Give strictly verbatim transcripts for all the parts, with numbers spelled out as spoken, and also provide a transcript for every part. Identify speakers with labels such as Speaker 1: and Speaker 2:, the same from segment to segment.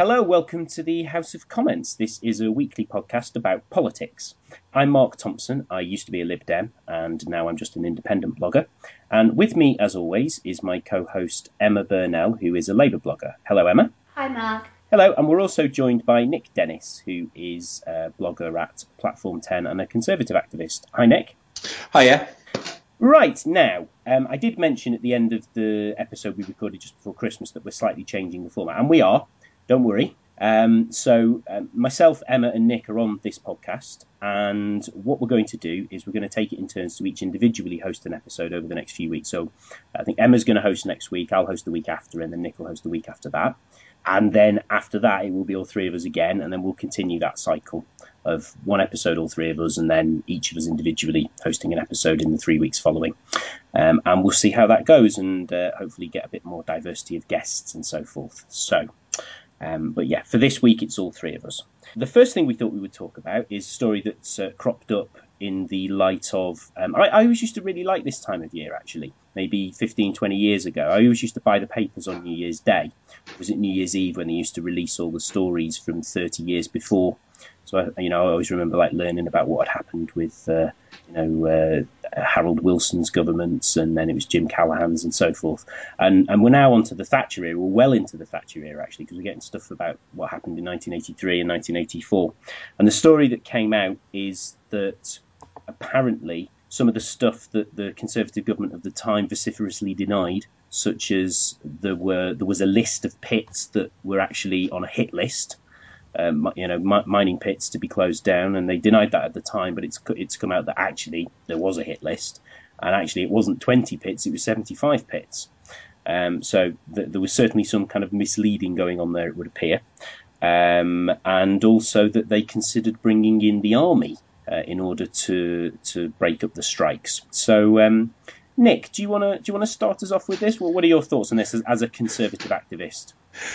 Speaker 1: hello, welcome to the House of Comments. This is a weekly podcast about politics. I'm Mark Thompson. I used to be a Lib Dem, and now I'm just an independent blogger. And with me, as always, is my co-host Emma Burnell, who is a Labour blogger. Hello, Emma.
Speaker 2: Hi, Mark.
Speaker 1: Hello, and we're also joined by Nick Dennis, who is a blogger at Platform ten and a Conservative activist. Hi, Nick.
Speaker 3: Hiya.
Speaker 1: Right, now, um, I did mention at the end of the episode we recorded just before Christmas that we're slightly changing the format, and we are. Don't worry. Um, so um, myself, Emma and Nick are on this podcast, and what we're going to do is we're going to take it in turns to each individually host an episode over the next few weeks. So I think Emma's going to host next week, I'll host the week after, and then Nick will host the week after that. And then after that, it will be all three of us again, and then we'll continue that cycle of one episode, all three of us, and then each of us individually hosting an episode in the three weeks following. Um, and we'll see how that goes, and uh, hopefully get a bit more diversity of guests and so forth. So... Um, but yeah, for this week, it's all three of us. The first thing we thought we would talk about is a story that's uh, cropped up in the light of... Um, I, I always used to really like this time of year, actually, maybe fifteen, twenty years ago. I always used to buy the papers on New Year's Day. Was it New Year's Eve when they used to release all the stories from thirty years before? So, I, you know, I always remember like learning about what had happened with, uh, you know, uh, Harold Wilson's governments, and then it was Jim Callaghan's and so forth. And and we're now onto the Thatcher era. We're well into the Thatcher era, actually, because we're getting stuff about what happened in nineteen eighty-three and nineteen eighty-four. And the story that came out is that apparently some of the stuff that the Conservative government of the time vociferously denied, such as there were there was a list of pits that were actually on a hit list, Um, you know, mi- mining pits to be closed down, and they denied that at the time. But it's it's come out that actually there was a hit list, and actually it wasn't twenty pits; it was seventy-five pits. Um, so th- there was certainly some kind of misleading going on there, it would appear, um, and also that they considered bringing in the army uh, in order to to break up the strikes. So, um, Nick, do you want to do you want to start us off with this? Well, what are your thoughts on this as, as a Conservative activist?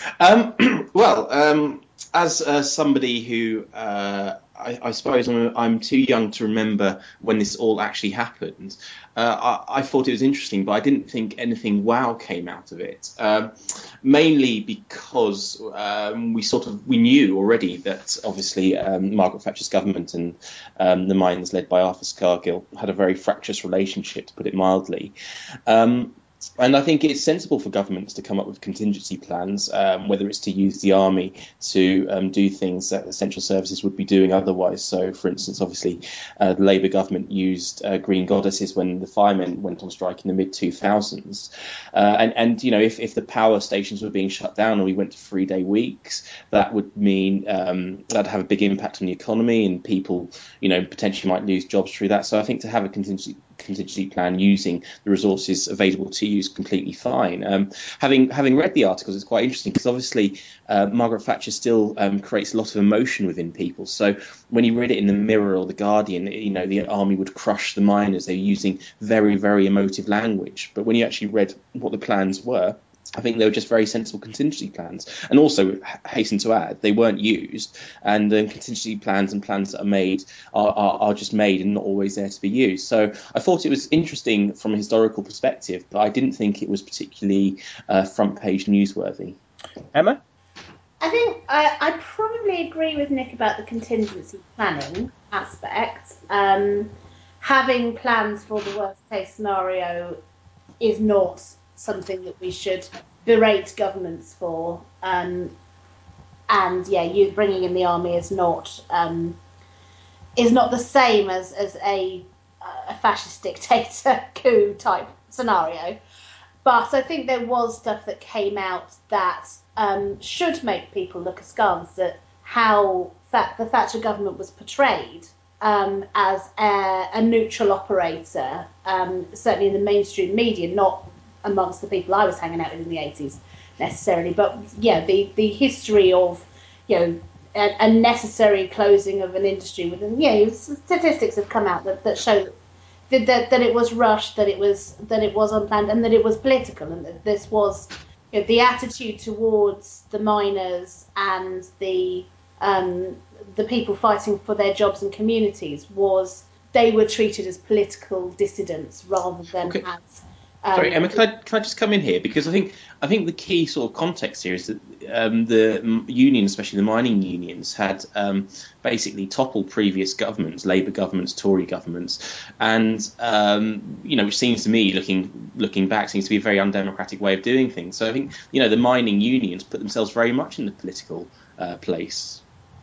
Speaker 3: Um, well, um, as uh, somebody who uh, I, I suppose I'm, I'm too young to remember when this all actually happened, uh, I, I thought it was interesting, but I didn't think anything wow came out of it. Um, mainly because um, we sort of we knew already that obviously um, Margaret Thatcher's government and um, the miners led by Arthur Scargill had a very fractious relationship, to put it mildly. Um, And I think it's sensible for governments to come up with contingency plans, um, whether it's to use the army to um, do things that essential services would be doing otherwise. So, for instance, obviously, uh, the Labour government used uh, Green Goddesses when the firemen went on strike in the mid two thousands. Uh, and, and, you know, if, if the power stations were being shut down and we went to three-day weeks, that would mean um, that'd have a big impact on the economy, and people, you know, potentially might lose jobs through that. So I think to have a contingency contingency plan using the resources available to you is completely fine. Um, having having read the articles, it's quite interesting because obviously uh, Margaret Thatcher still um, creates a lot of emotion within people. So when you read it in the Mirror or the Guardian, you know, the army would crush the miners. They're using very, very emotive language. But when you actually read what the plans were, I think they were just very sensible contingency plans. And also, hasten to add, they weren't used. And um, contingency plans and plans that are made are, are, are just made and not always there to be used. So I thought it was interesting from a historical perspective, but I didn't think it was particularly uh, front page newsworthy.
Speaker 1: Emma?
Speaker 2: I think I, I probably agree with Nick about the contingency planning aspect. Um, having plans for the worst case scenario is not something that we should berate governments for, um, and yeah, you bringing in the army is not um, is not the same as as a a fascist dictator coup type scenario. But I think there was stuff that came out that um, should make people look askance at how that the Thatcher government was portrayed um, as a, a neutral operator, um, certainly in the mainstream media, not amongst the people I was hanging out with in the eighties necessarily, but yeah, the, the history of, you know, a, a necessary closing of an industry within, yeah, you know, statistics have come out that, that show that, that that it was rushed, that it was that it was unplanned, and that it was political, and that this was, you know, the attitude towards the miners and the um, the people fighting for their jobs and communities was they were treated as political dissidents rather than
Speaker 3: Okay.
Speaker 2: as Um,
Speaker 3: Sorry, Emma, can I, can I just come in here? Because I think I think the key sort of context here is that um, the unions, especially the mining unions, had um, basically toppled previous governments, Labour governments, Tory governments, and um, you know, which seems to me, looking looking back, seems to be a very undemocratic way of doing things. So I think you know the mining unions put themselves very much in the political uh, place.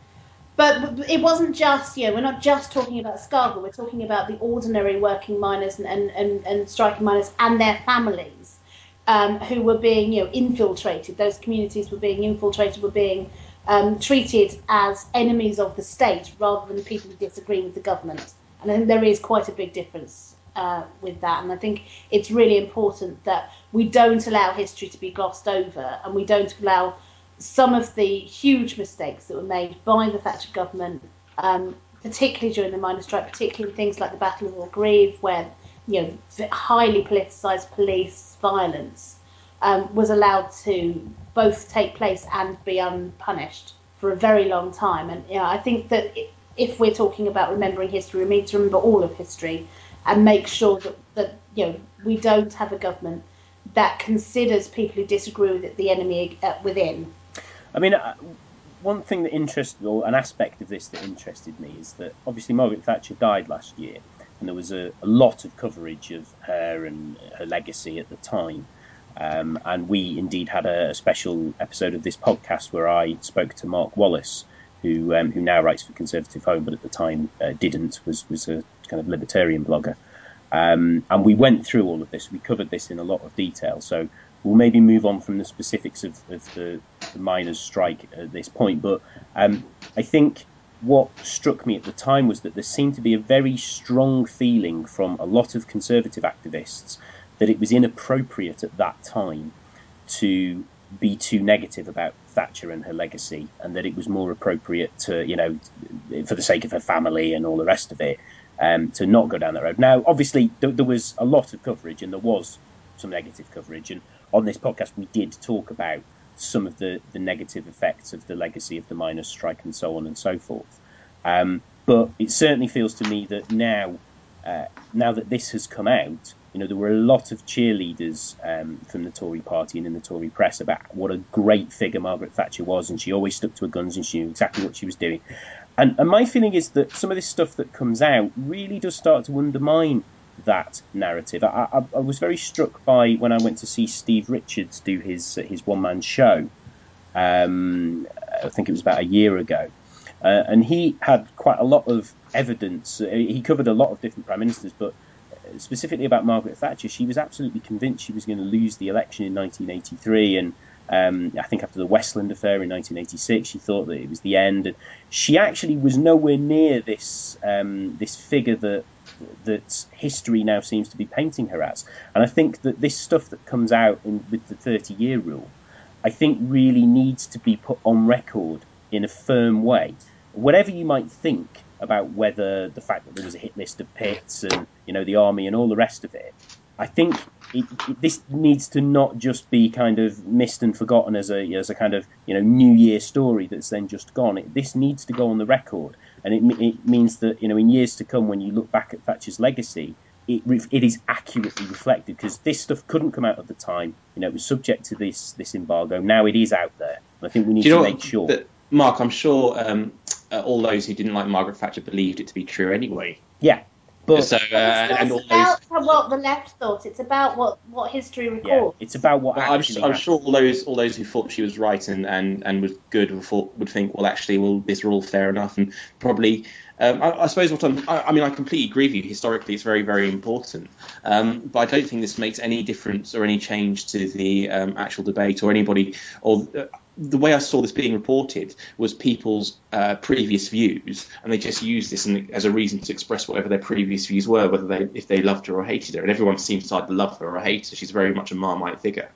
Speaker 2: But it wasn't just, you know, we're not just talking about Scargill, we're talking about the ordinary working miners and, and, and, and striking miners and their families um, who were being, you know, infiltrated. Those communities were being infiltrated, were being um, treated as enemies of the state rather than people who disagree with the government. And I think there is quite a big difference uh, with that. And I think it's really important that we don't allow history to be glossed over and we don't allow some of the huge mistakes that were made by the Thatcher government, um, particularly during the miners' strike, particularly in things like the Battle of Orgreave, where you know highly politicised police violence um, was allowed to both take place and be unpunished for a very long time. And you know, I think that if we're talking about remembering history, we need to remember all of history and make sure that, that you know we don't have a government that considers people who disagree with it the enemy uh, within.
Speaker 1: I mean, uh, one thing that interested, or an aspect of this that interested me, is that obviously Margaret Thatcher died last year, and there was a, a lot of coverage of her and her legacy at the time. Um, and we indeed had a, a special episode of this podcast where I spoke to Mark Wallace, who um, who now writes for Conservative Home, but at the time uh, didn't, was was a kind of libertarian blogger. Um, and we went through all of this. We covered this in a lot of detail. So we'll maybe move on from the specifics of, of the, the miners' strike at this point. But um, I think what struck me at the time was that there seemed to be a very strong feeling from a lot of conservative activists that it was inappropriate at that time to be too negative about Thatcher and her legacy, and that it was more appropriate to, you know, for the sake of her family and all the rest of it, um, to not go down that road. Now, obviously, th- there was a lot of coverage, and there was some negative coverage, and on this podcast we did talk about some of the, the negative effects of the legacy of the miners' strike and so on and so forth. Um, but it certainly feels to me that now, uh, now that this has come out, you know, there were a lot of cheerleaders um, from the Tory party and in the Tory press about what a great figure Margaret Thatcher was, and she always stuck to her guns and she knew exactly what she was doing. And, and my feeling is that some of this stuff that comes out really does start to undermine that narrative. I, I, I was very struck by when I went to see Steve Richards do his his one man show. Um, I think it was about a year ago, uh, and he had quite a lot of evidence. He covered a lot of different prime ministers, but specifically about Margaret Thatcher, she was absolutely convinced she was going to lose the election in nineteen eighty-three, and um, I think after the Westland affair in nineteen eighty-six, she thought that it was the end. And she actually was nowhere near this um, this figure that that history now seems to be painting her as. And I think that this stuff that comes out in, with the thirty-year rule, I think really needs to be put on record in a firm way. Whatever you might think about whether the fact that there was a hit list of pits and, you know, the army and all the rest of it, I think it, it, this needs to not just be kind of missed and forgotten as a as a kind of, you know, New Year story that's then just gone. It, this needs to go on the record, and it, it means that, you know, in years to come, when you look back at Thatcher's legacy, it it is accurately reflected, because this stuff couldn't come out at the time. You know, it was subject to this this embargo. Now it is out there. I think we need to make sure.
Speaker 3: That, Mark, I'm sure um, uh, all those who didn't like Margaret Thatcher believed it to be true anyway.
Speaker 1: Yeah. But
Speaker 3: so, uh,
Speaker 2: it's
Speaker 3: and all
Speaker 2: about
Speaker 3: those...
Speaker 2: what the left thought. It's about what, what history records.
Speaker 1: Yeah, it's about what
Speaker 3: well,
Speaker 1: actually
Speaker 3: I'm, I'm sure all those all those who thought she was right and, and, and was good would, thought, would think, well, actually, well, these are all fair enough, and probably. Um, I, I suppose what I'm, I, I mean, I completely agree with you. Historically, it's very, very important. Um, but I don't think this makes any difference or any change to the um, actual debate or anybody. Or uh, the way I saw this being reported was people's uh, previous views, and they just used this in, as a reason to express whatever their previous views were, whether they if they loved her or hated her. And everyone seems to either love her or hate her. She's very much a Marmite figure.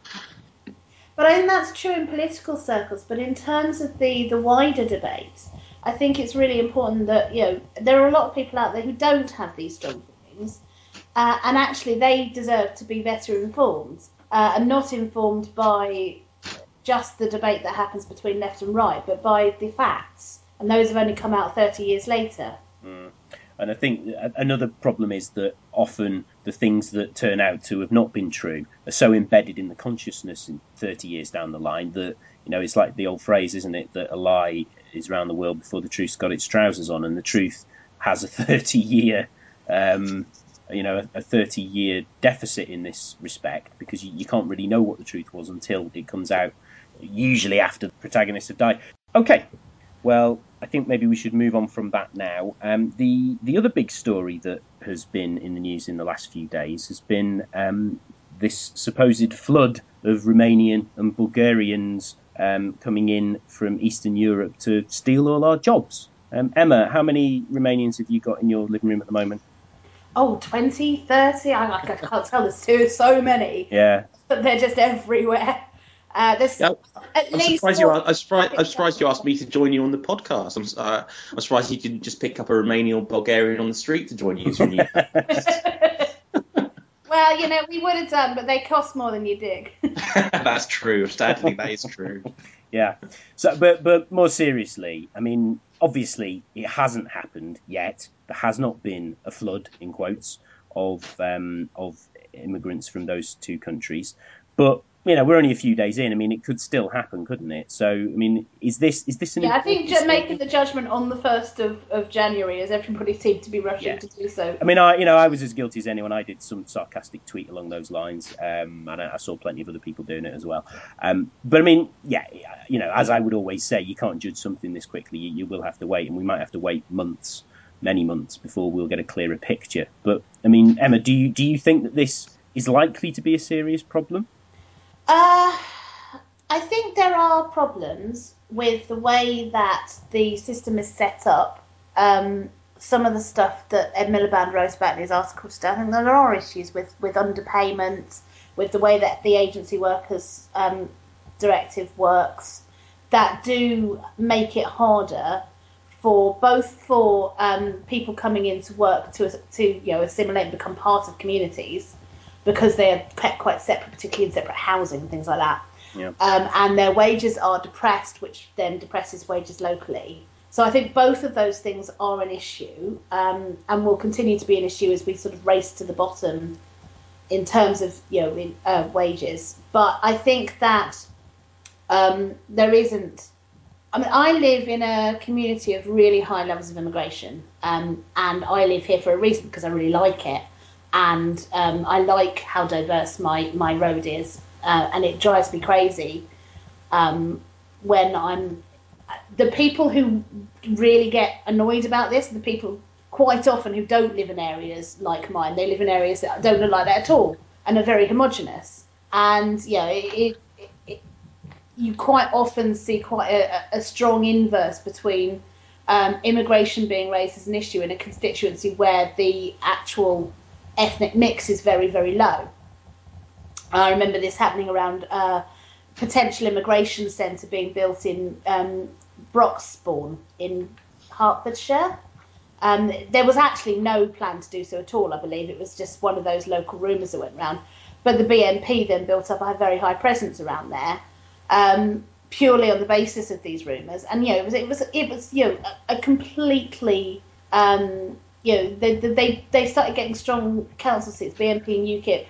Speaker 2: But I think that's true in political circles. But in terms of the, the wider debate, I think it's really important that, you know, there are a lot of people out there who don't have these strong feelings, uh, and actually they deserve to be better informed, uh, and not informed by just the debate that happens between left and right, but by the facts, and those have only come out thirty years later.
Speaker 1: Mm. And I think another problem is that often the things that turn out to have not been true are so embedded in the consciousness in thirty years down the line that, you know, it's like the old phrase, isn't it, that a lie is around the world before the truth's got its trousers on, and the truth has a thirty-year, um, you know, a thirty-year deficit in this respect, because you, you can't really know what the truth was until it comes out, usually after the protagonists have died. Okay. Well, I think maybe we should move on from that now. Um, the the other big story that has been in the news in the last few days has been um, this supposed flood of Romanian and Bulgarians um, coming in from Eastern Europe to steal all our jobs. Um, Emma, how many Romanians have you got in your living room at the moment?
Speaker 2: Oh, twenty, thirty? I, I can't tell. There's too, so many.
Speaker 1: Yeah.
Speaker 2: But they're just everywhere. Uh, there's
Speaker 3: Yeah,
Speaker 2: at
Speaker 3: I'm
Speaker 2: least
Speaker 3: surprised you. I'm surprised, I'm surprised you asked me to join you on the podcast. I'm, uh, I'm surprised you didn't just pick up a Romanian or Bulgarian on the street to join you.
Speaker 2: Well, you know, we would have done, but they cost more than you dig.
Speaker 3: That's true. Sadly, that is true.
Speaker 1: Yeah. So, but but more seriously, I mean, obviously, it hasn't happened yet. There has not been a flood, in quotes, of um, of immigrants from those two countries. But you know, we're only a few days in. I mean, it could still happen, couldn't it? So, I mean, is this is this an?
Speaker 2: Yeah, I think
Speaker 1: important
Speaker 2: ju- making the judgment on the first of, of January, as everybody seemed to be rushing
Speaker 1: Yeah.
Speaker 2: to do so.
Speaker 1: I mean, I you know, I was as guilty as anyone. I did some sarcastic tweet along those lines, um, and I, I saw plenty of other people doing it as well. Um, but I mean, yeah, you know, as I would always say, you can't judge something this quickly. You, you will have to wait, and we might have to wait months, many months, before we'll get a clearer picture. But I mean, Emma, do you do you think that this is likely to be a serious problem?
Speaker 2: Uh, I think there are problems with the way that the system is set up. Um, some of the stuff that Ed Miliband wrote about in his article today, I think there are issues with, with underpayment, with the way that the agency workers um, directive works, that do make it harder for both for um, people coming into work to to you know assimilate and become part of communities, because they are kept quite separate, particularly in separate housing and things like that.
Speaker 1: Yeah.
Speaker 2: Um, and their wages are depressed, which then depresses wages locally. So I think both of those things are an issue, um, and will continue to be an issue as we sort of race to the bottom in terms of you know in, uh, wages. But I think that um, there isn't. I mean, I live in a community of really high levels of immigration, um, and I live here for a reason, because I really like it. And um, I like how diverse my, my road is, uh, and it drives me crazy um, when I'm... The people who really get annoyed about this are the people quite often who don't live in areas like mine. They live in areas that don't look like that at all and are very homogenous. And, yeah, it, it, it, you quite often see quite a, a strong inverse between um, immigration being raised as an issue in a constituency where the actual ethnic mix is very, very low. I remember this happening around a potential immigration centre being built in um, Broxbourne in Hertfordshire. Um, there was actually no plan to do so at all, I believe. It was just one of those local rumours that went round. But the B N P then built up a very high presence around there, um, purely on the basis of these rumours. And, you know, it was, it was, it was you know, a, a completely... Um, You know, they, they they started getting strong council seats, B N P and UKIP,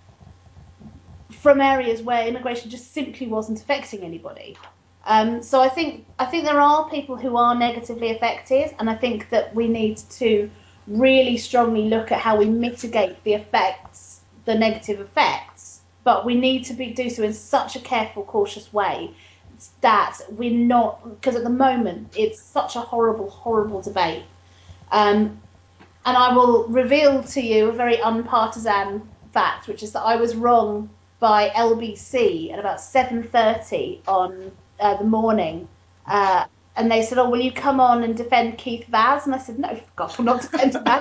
Speaker 2: from areas where immigration just simply wasn't affecting anybody. Um, so I think I think there are people who are negatively affected, and I think that we need to really strongly look at how we mitigate the effects, the negative effects. But we need to be do so in such a careful, cautious way that we're not, because at the moment it's such a horrible, horrible debate. Um, And I will reveal to you a very unpartisan fact, which is that I was wrong by L B C at about seven thirty on uh, the morning. Uh, and they said, oh, will you come on and defend Keith Vaz? And I said, no, gosh, I'm not defending that.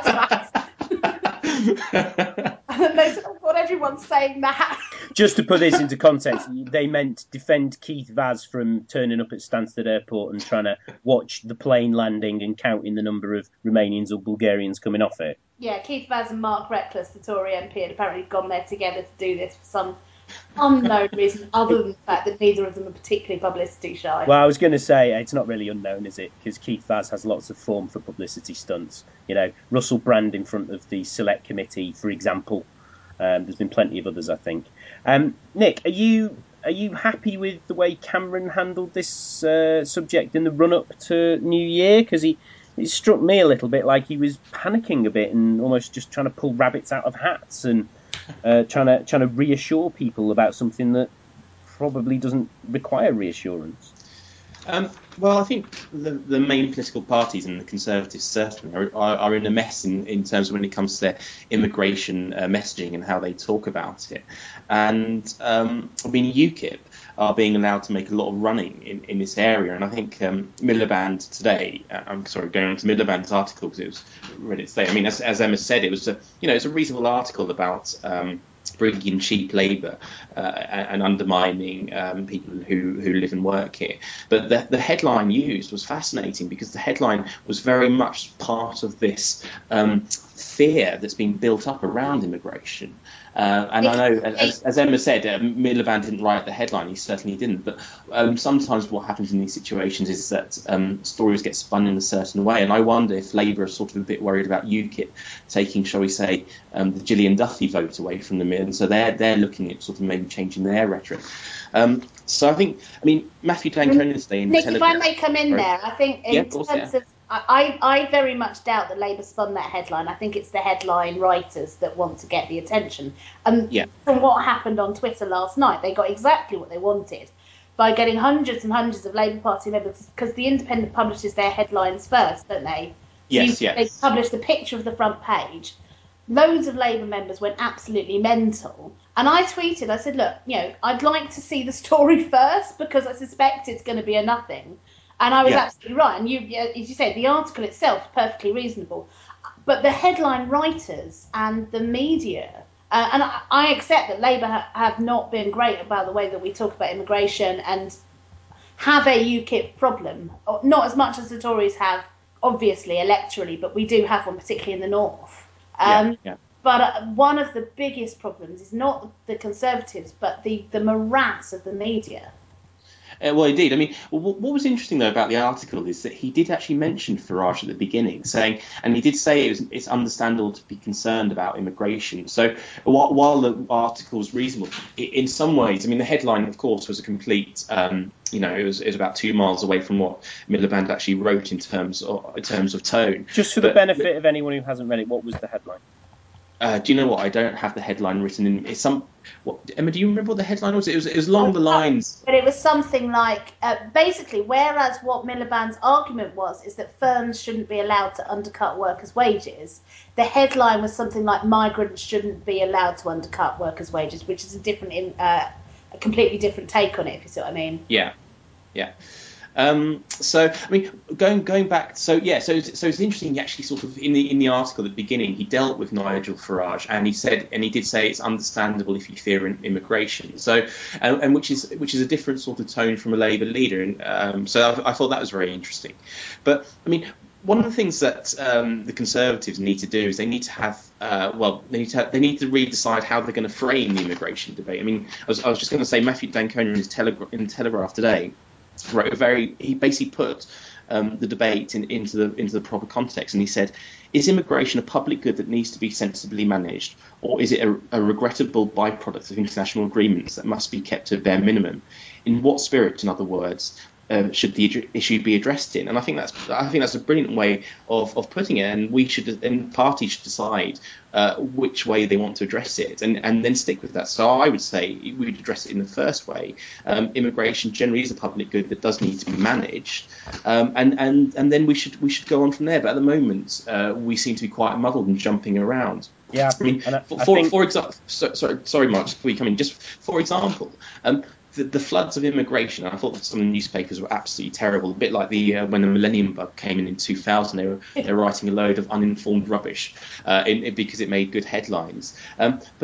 Speaker 2: And then they said, oh, God, everyone's saying that.
Speaker 1: Just to put this into context, they meant defend Keith Vaz from turning up at Stansted Airport and trying to watch the plane landing and counting the number of Romanians or Bulgarians coming off it.
Speaker 2: Yeah, Keith Vaz and Mark Reckless, the Tory M P, had apparently gone there together to do this for some unknown reason other than the fact that neither of them are particularly publicity shy.
Speaker 1: Well, I was going to say it's not really unknown, is it? Because Keith Vaz has lots of form for publicity stunts. You know, Russell Brand in front of the select committee, for example. Um, there's been plenty of others, I think. Um, Nick, are you are you happy with the way Cameron handled this uh, subject in the run-up to New Year? Because he it struck me a little bit like he was panicking a bit and almost just trying to pull rabbits out of hats and uh, trying to trying to reassure people about something that probably doesn't require reassurance.
Speaker 3: Um, well, I think the, the main political parties and the Conservatives certainly are, are, are in a mess in, in terms of when it comes to their immigration uh, messaging and how they talk about it. And um, I mean, UKIP are being allowed to make a lot of running in, in this area. And I think um, Miliband today, uh, I'm sorry, going on to Miliband's article because it was read it today. I mean, as, as Emma said, it was a you know it's a reasonable article about Um, bringing in cheap labour uh, and undermining um, people who, who live and work here. But the, the headline used was fascinating because the headline was very much part of this um, fear that's been built up around immigration. Uh, and I know, as, as Emma said, uh, Miliband didn't write the headline, he certainly didn't. But um, sometimes what happens in these situations is that um, stories get spun in a certain way. And I wonder if Labour are sort of a bit worried about UKIP taking, shall we say, um, the Gillian Duffy vote away from them. And so they're, they're looking at sort of maybe changing their rhetoric. Um, so I think, I mean, Matthew Danconan today in the
Speaker 2: Nick,
Speaker 3: Telegraph.
Speaker 2: if I may come in
Speaker 3: Sorry.
Speaker 2: there, I think in
Speaker 3: Yeah, of course,
Speaker 2: terms
Speaker 3: yeah.
Speaker 2: of, I, I very much doubt that Labour spun that headline. I think it's the headline writers that want to get the attention. And
Speaker 3: Yeah.
Speaker 2: from what happened on Twitter last night, they got exactly what they wanted by getting hundreds and hundreds of Labour Party members, because the Independent publishes their headlines first, don't they? So
Speaker 3: Yes,
Speaker 2: you,
Speaker 3: yes.
Speaker 2: They published a picture of the front page. Loads of Labour members went absolutely mental. And I tweeted, I said, look, you know, I'd like to see the story first because I suspect it's going to be a nothing. And I was
Speaker 3: Yeah.
Speaker 2: absolutely right. And you, as you say, the article itself is perfectly reasonable. But the headline writers and the media, uh, and I, I accept that Labour ha- have not been great about the way that we talk about immigration and have a UKIP problem. Not as much as the Tories have, obviously, electorally, but we do have one, particularly in the north. Um,
Speaker 3: yeah, yeah.
Speaker 2: But uh, one of the biggest problems is not the Conservatives, but the, the morass of the media.
Speaker 3: Uh, well, indeed. I mean, what, what was interesting, though, about the article is that he did actually mention Farage at the beginning, saying, and he did say it was, it's understandable to be concerned about immigration. So while, while the article was reasonable, it, in some ways, I mean, the headline, of course, was a complete, um, you know, it was, it was about two miles away from what Miliband actually wrote in terms of, in terms of tone.
Speaker 1: Just for
Speaker 3: But,
Speaker 1: the benefit of anyone who hasn't read it, what was the headline?
Speaker 3: Uh, do you know what? I don't have the headline written in. It's some. What, Emma, do you remember what the headline was? It was. It was along the lines.
Speaker 2: But it was something like, uh, basically, whereas what Miliband's argument was is that firms shouldn't be allowed to undercut workers' wages, the headline was something like migrants shouldn't be allowed to undercut workers' wages, which is a different, in, uh, a completely different take on it, if you see what I mean.
Speaker 3: Yeah, yeah. Um, so I mean, going going back, so yeah, so so it's interesting. He actually sort of in the in the article at the beginning, he dealt with Nigel Farage, and he said, and he did say it's understandable if you fear immigration. So, and, and which is which is a different sort of tone from a Labour leader, and um, so I, I thought that was very interesting. But I mean, one of the things that um, the Conservatives need to do is they need to have, uh, well, they need to have, they need to really decide how they're going to frame the immigration debate. I mean, I was I was just going to say Matthew Danconan in his Telegra- in the Telegraph today wrote a very, he basically put um, the debate in, into the into the proper context, and he said, is immigration a public good that needs to be sensibly managed, or is it a, a regrettable byproduct of international agreements that must be kept to a bare minimum? In what spirit, in other words, uh, should the issue be addressed in? And I think that's I think that's a brilliant way of, of putting it, and we should and parties should decide uh, which way they want to address it, and, and then stick with that. So I would say we would address it in the first way. Um, immigration generally is a public good that does need to be managed, um, and and and then we should we should go on from there. But at the moment, uh, we seem to be quite muddled and jumping around.
Speaker 1: Yeah,
Speaker 3: I mean,
Speaker 1: and I,
Speaker 3: for
Speaker 1: I
Speaker 3: for,
Speaker 1: think...
Speaker 3: for example, so, sorry, sorry, Mark, before you come in, just for example, um, the, the floods of immigration. I thought that some of the newspapers were absolutely terrible. A bit like the uh, when the Millennium Bug came in in two thousand, they were they were writing a load of uninformed rubbish uh, in, in, because it made good headlines. Um, but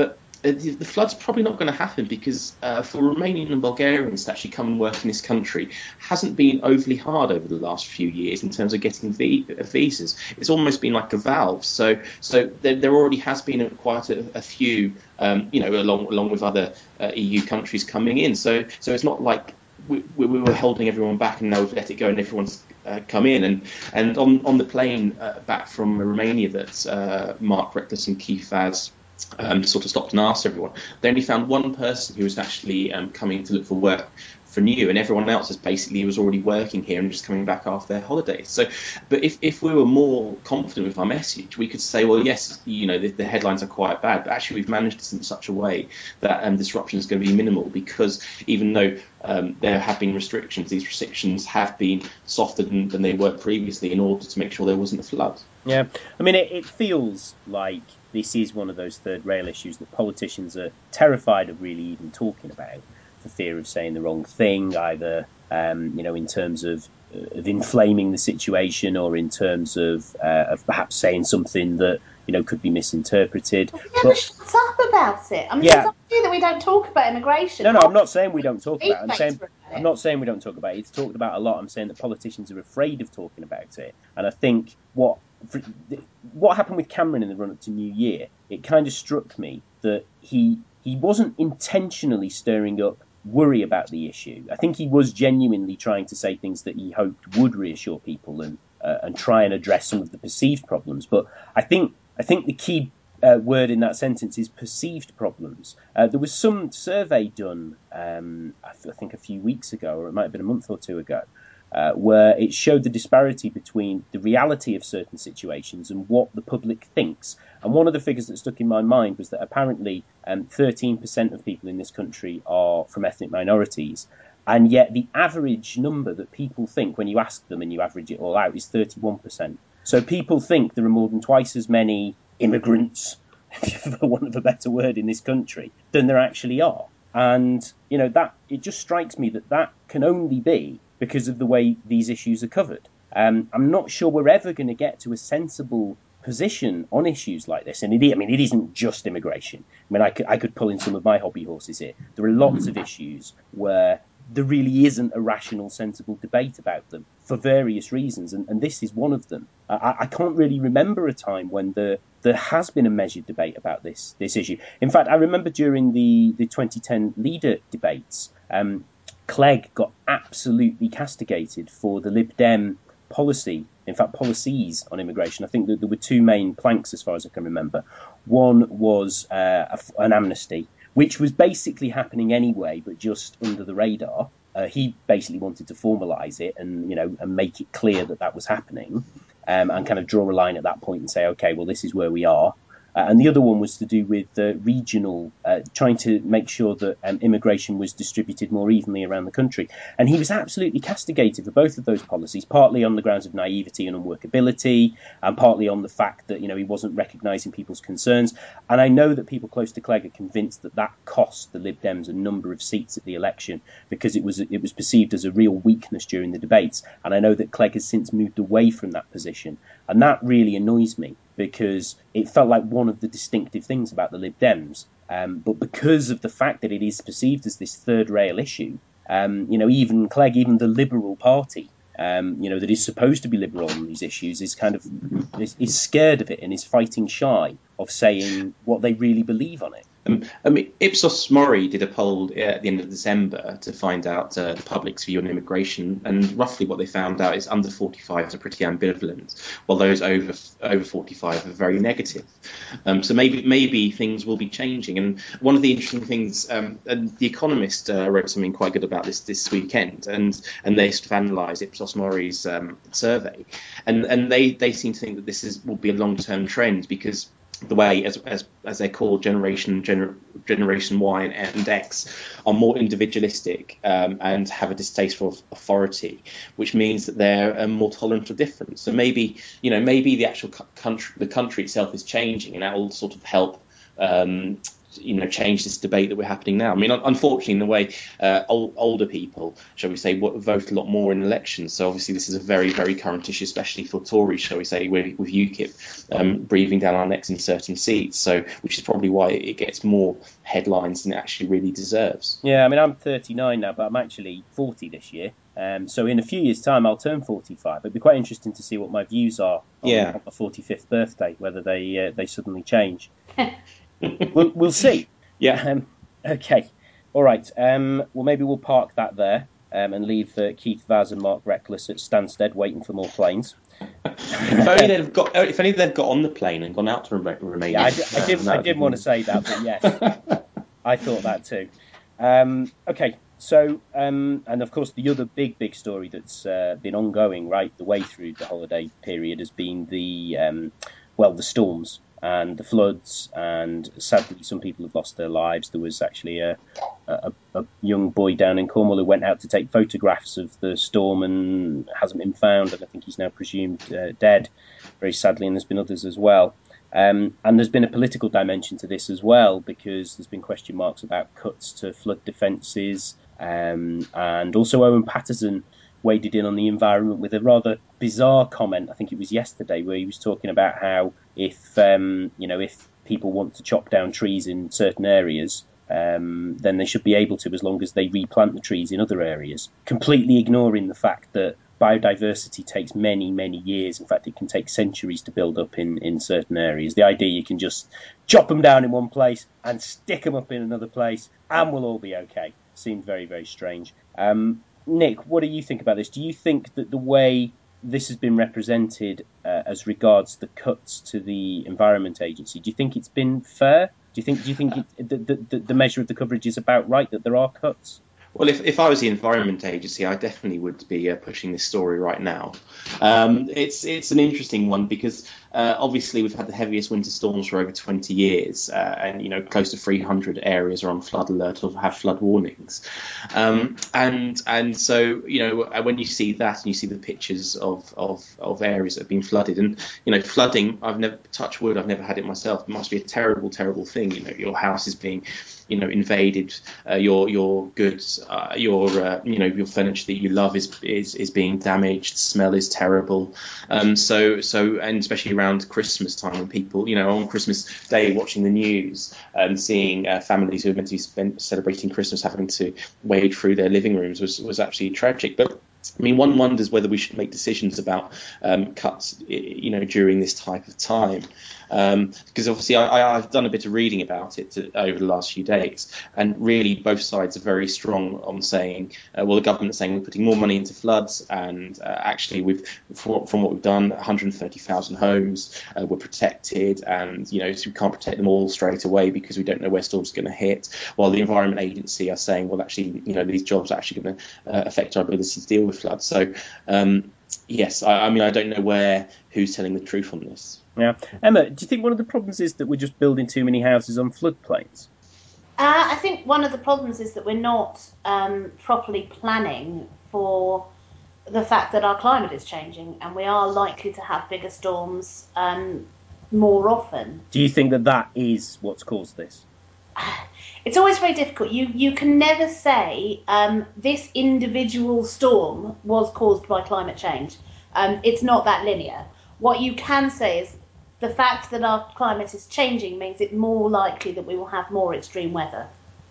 Speaker 3: uh, the, the flood's probably not going to happen because uh, for Romanian and Bulgarians to actually come and work in this country hasn't been overly hard over the last few years in terms of getting v- visas. It's almost been like a valve. So so there, there already has been a, quite a, a few, um, you know, along along with other uh, E U countries coming in. So so it's not like we, we were holding everyone back and now we've let it go and everyone's uh, come in. And and on, on the plane uh, back from Romania that uh, Mark Reckless and Keith Vaz um, sort of stopped and asked everyone, they only found one person who was actually um, coming to look for work for new, and everyone else is basically was already working here and just coming back after their holidays. So, but if, if we were more confident with our message, we could say, well, yes, you know, the, the headlines are quite bad, but actually we've managed this in such a way that um, disruption is going to be minimal, because even though um, there have been restrictions, these restrictions have been softer than, than they were previously in order to make sure there wasn't a flood.
Speaker 1: Yeah, I mean, it, it feels like this is one of those third rail issues that politicians are terrified of really even talking about, for fear of saying the wrong thing, either um, you know, in terms of of inflaming the situation, or in terms of uh, of perhaps saying something that, you know, could be misinterpreted.
Speaker 2: He never but, shuts up about it. I mean, yeah. It's not that we don't talk about immigration.
Speaker 1: No, no, I'm not saying we don't talk about it. I'm saying I'm not saying we don't talk about it. It's talked about a lot. I'm saying that politicians are afraid of talking about it, and I think what what happened with Cameron in the run up to New Year, it kind of struck me that he he wasn't intentionally stirring up worry about the issue. I think he was genuinely trying to say things that he hoped would reassure people and uh, and try and address some of the perceived problems. But I think I think the key uh, word in that sentence is perceived problems. Uh, there was some survey done, um, I, th- I think a few weeks ago, or it might have been a month or two ago, uh, where it showed the disparity between the reality of certain situations and what the public thinks. And one of the figures that stuck in my mind was that apparently um, thirteen percent of people in this country are from ethnic minorities. And yet the average number that people think when you ask them and you average it all out is thirty-one percent. So people think there are more than twice as many immigrants, for want of a better word, in this country than there actually are. And, you know, that it just strikes me that that can only be because of the way these issues are covered. Um, I'm not sure we're ever going to get to a sensible position on issues like this. And it, I mean, it isn't just immigration. I mean, I could, I could pull in some of my hobby horses here. There are lots of issues where there really isn't a rational, sensible debate about them for various reasons, and, and this is one of them. I, I can't really remember a time when the, there has been a measured debate about this this issue. In fact, I remember during the, the twenty ten leader debates, um, Clegg got absolutely castigated for the Lib Dem policy, in fact, policies on immigration. I think that there were two main planks, as far as I can remember. One was uh, a, an amnesty, which was basically happening anyway, but just under the radar. Uh, he basically wanted to formalise it and, you know, and make it clear that that was happening, um, and kind of draw a line at that point and say, okay, well, this is where we are. Uh, and the other one was to do with uh, regional, uh, trying to make sure that um, immigration was distributed more evenly around the country. And he was absolutely castigated for both of those policies, partly on the grounds of naivety and unworkability, and partly on the fact that, you know, he wasn't recognising people's concerns. And I know that people close to Clegg are convinced that that cost the Lib Dems a number of seats at the election, because it was it was perceived as a real weakness during the debates. And I know that Clegg has since moved away from that position. And that really annoys me, because it felt like one of the distinctive things about the Lib Dems. Um, but because of the fact that it is perceived as this third rail issue, um, you know, even Clegg, even the Liberal Party, um, you know, that is supposed to be liberal on these issues, is kind of is, is scared of it and is fighting shy of saying what they really believe on it.
Speaker 3: Um, I mean, Ipsos Mori did a poll at the end of December to find out uh, the public's view on immigration, and roughly what they found out is under forty-fives are pretty ambivalent, while those over over forty-five are very negative. Um, so maybe maybe things will be changing. And one of the interesting things, um, and The Economist uh, wrote something quite good about this this weekend, and and they sort of analysed Ipsos Mori's um, survey, and and they they seem to think that this is will be a long term trend, because the way, as as as they call generation gener, generation Y and, and X, are more individualistic um, and have a distaste for authority, which means that they're um, more tolerant of difference. So maybe you know maybe the actual country the country itself is changing, and that will sort of help um, you know, change this debate that we're happening now. I mean, unfortunately, in the way uh, old, older people, shall we say, vote a lot more in elections. So obviously, this is a very, very current issue, especially for Tories, shall we say, with, with UKIP um, breathing down our necks in certain seats. So, which is probably why it gets more headlines than it actually really deserves.
Speaker 1: Yeah, I mean, I'm thirty-nine now, but I'm actually forty this year. Um, so in a few years' time, I'll turn forty-five. It'd be quite interesting to see what my views are on,
Speaker 3: yeah.
Speaker 1: on my forty-fifth birthday, whether they uh, they suddenly change. we'll, we'll see.
Speaker 3: Yeah.
Speaker 1: Um, okay. All right. Um, well, maybe we'll park that there um, and leave uh, Keith Vaz and Mark Reckless at Stansted waiting for more planes.
Speaker 3: if only they've got, if only they've got on the plane and gone out to Romania.
Speaker 1: Yeah, I, d- I didn't. I didn't want to say that, but yes, I thought that too. Um, okay. So, um, and of course, the other big, big story that's uh, been ongoing right the way through the holiday period has been the, um, well, the storms and the floods, and sadly, some people have lost their lives. There was actually a, a, a young boy down in Cornwall who went out to take photographs of the storm and hasn't been found, and I think he's now presumed uh, dead, very sadly, and there's been others as well. Um, and there's been a political dimension to this as well, because there's been question marks about cuts to flood defences. Um, and also Owen Paterson waded in on the environment with a rather bizarre comment. I think it was yesterday, where he was talking about how if um, you know if people want to chop down trees in certain areas, um, then they should be able to, as long as they replant the trees in other areas, completely ignoring the fact that biodiversity takes many, many years. In fact, it can take centuries to build up in, in certain areas. The idea you can just chop them down in one place and stick them up in another place and we'll all be okay seemed very, very strange. Um, Nick, what do you think about this? Do you think that the way this has been represented uh, as regards the cuts to the Environment Agency, do you think it's been fair? Do you think do you think it, the, the, the measure of the coverage is about right, that there are cuts?
Speaker 3: Well, if, if I was the Environment Agency, I definitely would be uh, pushing this story right now. Um, it's it's an interesting one because uh, obviously we've had the heaviest winter storms for over twenty years, uh, and you know close to three hundred areas are on flood alert or have flood warnings, um, and and so you know when you see that and you see the pictures of, of, of areas that have been flooded, and you know flooding, I've never touched wood, I've never had it myself. It must be a terrible, terrible thing. You know your house is being you know invaded, uh, your your goods. Uh, your uh, you know your furniture that you love is is is being damaged. The smell is terrible. Um, so so and especially around Christmas time, when people you know on Christmas Day watching the news and seeing uh, families who are meant to be spent, celebrating Christmas having to wade through their living rooms was was absolutely tragic. But I mean, one wonders whether we should make decisions about um, cuts, you know, during this type of time, um, because obviously I, I've done a bit of reading about it to, over the last few days, and really both sides are very strong on saying, uh, well, the government's saying we're putting more money into floods, and uh, actually we've from, from what we've done, one hundred thirty thousand homes uh, were protected, and you know so we can't protect them all straight away because we don't know where storms are going to hit. While the Environment Agency are saying, well, actually, you know, these jobs are actually going to uh, affect our ability to deal with floods. So, um, yes, I, I mean, I don't know where who's telling the truth on this.
Speaker 1: Yeah, Emma, do you think one of the problems is that we're just building too many houses on floodplains?
Speaker 2: Uh, I think one of the problems is that we're not um, properly planning for the fact that our climate is changing and we are likely to have bigger storms um, more often.
Speaker 1: Do you think that that is what's caused this?
Speaker 2: It's always very difficult. You you can never say um, this individual storm was caused by climate change. Um, it's not that linear. What you can say is the fact that our climate is changing means it more likely that we will have more extreme weather.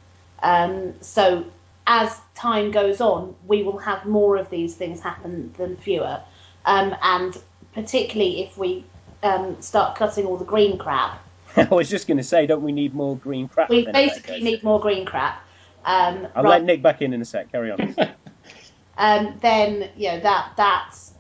Speaker 2: Um, so as time goes on, we will have more of these things happen than fewer. Um, and particularly if we um, start cutting all the green crap.
Speaker 1: I was just going to say, don't we need more green crap?
Speaker 2: We basically need more green crap. Um,
Speaker 1: I'll
Speaker 2: right,
Speaker 1: let Nick back in in a sec. Carry on.
Speaker 2: um, then you know that that's